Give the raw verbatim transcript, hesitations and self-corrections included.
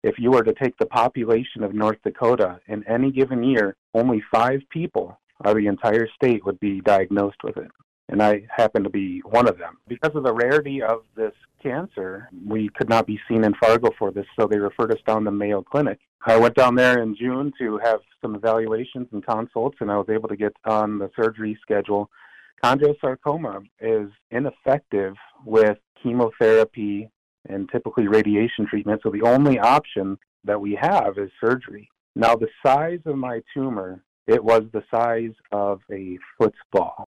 If you were to take the population of North Dakota in any given year, only five people out of the entire state would be diagnosed with it. And I happen to be one of them. Because of the rarity of this cancer, we could not be seen in Fargo for this, so they referred us down to Mayo Clinic. I went down there in June to have some evaluations and consults, and I was able to get on the surgery schedule. Chondrosarcoma is ineffective with chemotherapy and typically radiation treatment, so the only option that we have is surgery. Now, the size of my tumor, it was the size of a football.